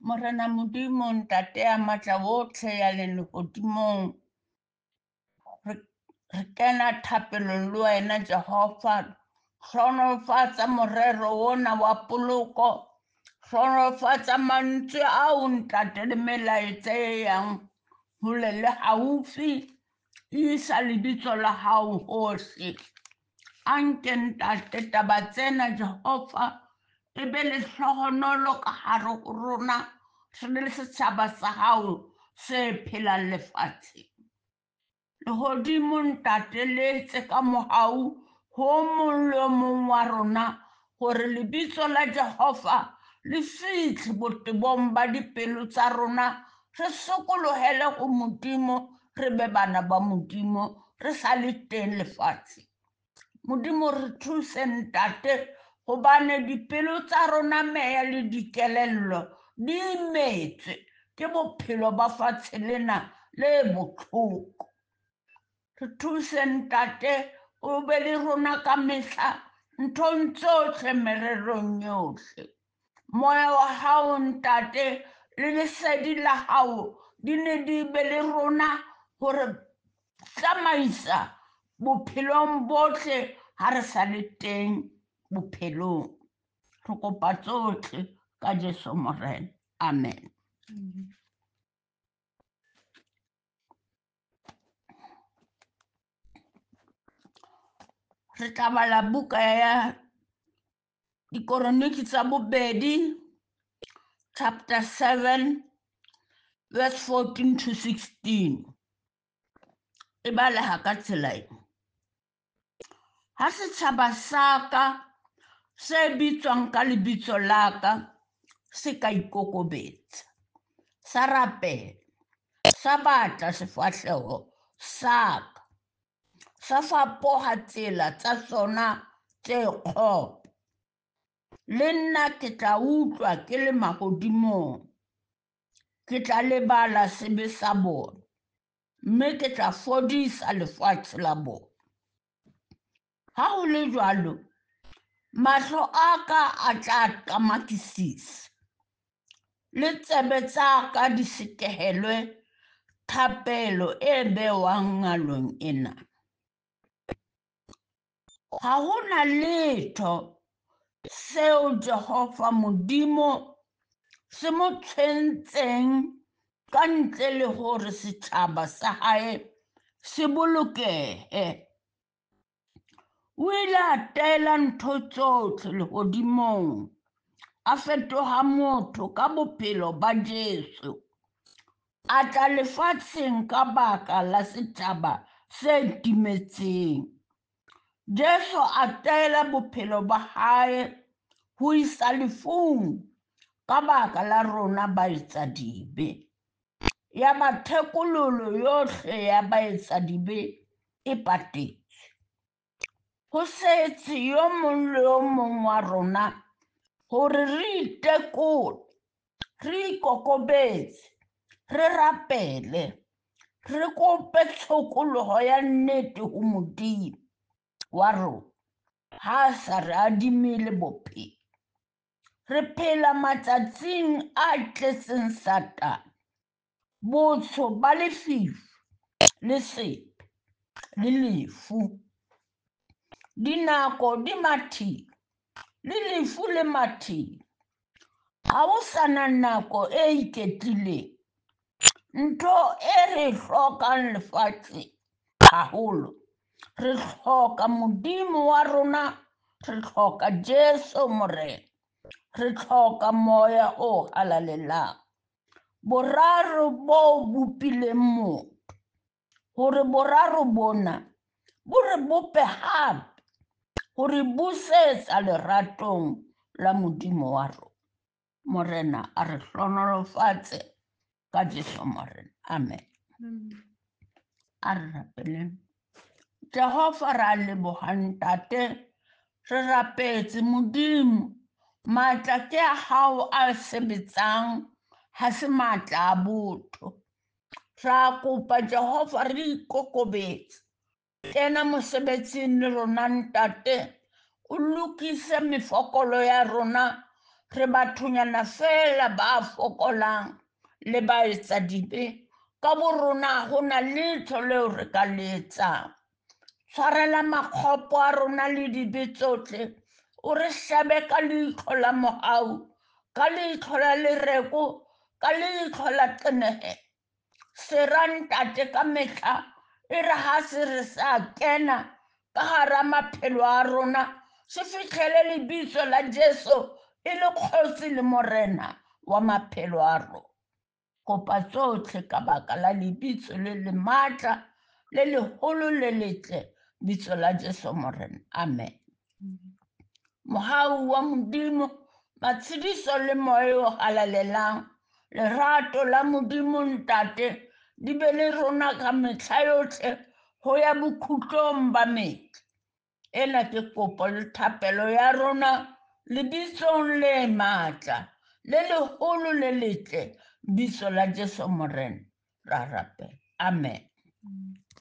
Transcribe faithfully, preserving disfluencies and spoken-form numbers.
Morena Modimo ntate a matla otlhe ya le legodimong re kena thapelong le wena Jehova hlohonolofatsa morero ona wa poloko hlohonolofatsa mantswe ao ntate le melaetsa e yang hole le haufi isa lebitso la hao hohle anke ntate taba tsena Jehova e be le hlohonolo ka hare ho rona re le setjhaba sa hao se phelang lefatshe lehodimo ntate letse ka mohau ho mong le mong wa rona hore lebitso la Jehova le fihle botebong ba dipelo tsa rona re sokolohele ho Modimo re be bana ba Modimo re sa le teng lefatshe Modimo re thuse ntate hobane dipelo tsa rona meya le dikelello di imetswe ke bophelo ba fatshe lena le botlhoko re thuse ntate o be le rona ka mehla nthong tsohle mererong yohle moya wa hao ntate le lesedi la hao di ne di be le rona hore tsamaisa bophelong bohle ha re sa le teng bophelong re kopa tsohle ka Jesu Morena amen. Re tla bala buka ya Dikoroniki tsa bobedi chapter seven verse fourteen to sixteen e bala ha ka tsela e ha setjhaba sa ka se bitswang ka lebitso la ka se ka ikokobetsa sa rapela sa batla sefahleho sa ka sa fapoha tsela tsa sona tse kgopo le nna ke tla utlwa ke le mahodimong ke tla lebala sebe sa bona mme ke tla fodisa lefatshe la bona ha ho le jwalo mahlo a ka a tla qamakisisa le tsebe tsa ka di sekehelwe thapelo e bewang ngalong ena ha hona letho seo Jehova Modimo se mo tshwentseng ka ntle le hore setjhaba sa hae se bolokehe o ile a taela ntho tsohle lehodimong a fetoha motho ka bophelo ba Jesu a tla lefatsheng ka baka la setjhaba se timetseng Jesu a taela bophelo ba hae ho isa lefung ka baka la rona ba etsa dibe ya mathekololo yohle ya ba etsa dibe e patetse ho setse yo mong le yo mong wa rona hore re itekole re ikokobetse re rapele re kope tshokoloho ya nnete ho Modimo wa rona ha sa re adimile bophelo re phela matsatsing a tletseng Satane botsho ba lefifi le sepe le lefu dinako di mathile le lefu le mathile ha o sana nako e iketlileng ntho e re hlokang lefatshe haholo re hloka Modimo wa rona re hloka Jesu Morena re hloka moya o halalelang boraro bo bopileng motho hore boraro bona bo re bope hape hore busetsa leratong la Modimo wa rona Morena a re hlohonolofatse ka Jesu Morena amen a re rapeleng Jehova ra leboha ntate re rapetse Modimo matla ke a hao a sebetsang ha se matla a botho ra kopa Jehova re ikokobetse kena mosebetsing le rona ntate o lokise mefokolo ya rona re bathunyana fela ba fokolang le ba etsa dibe ka borona go na letho leo re ka le etsang. Tshwarela makgopo a rona le dibe tsotlhe o re hlabe ka leihlo la mogau, ka leihlo la lereko, ka leihlo la tenehe. Sera ntate ka mehla e re ha se re sa kena ka hara maphelo a rona se fihlele lebitso la Jesu e le kgosi le morena wa maphelo a rona. Kopa tsotlhe ka baka la lebitso le le matla le leholo le letle, bitso la Jesu morena. Amen. Mohau wa Modimo, matshediso le moya o halalelang, lerato la Modimo ntate di be le rona ka mehla yotlhe ho ya bokhutlong ba metsi. Ena ke kopo le thapelo ya rona lebitsong le matla le leholo le letle, bitso la Jesu morena ra rapela. Amen.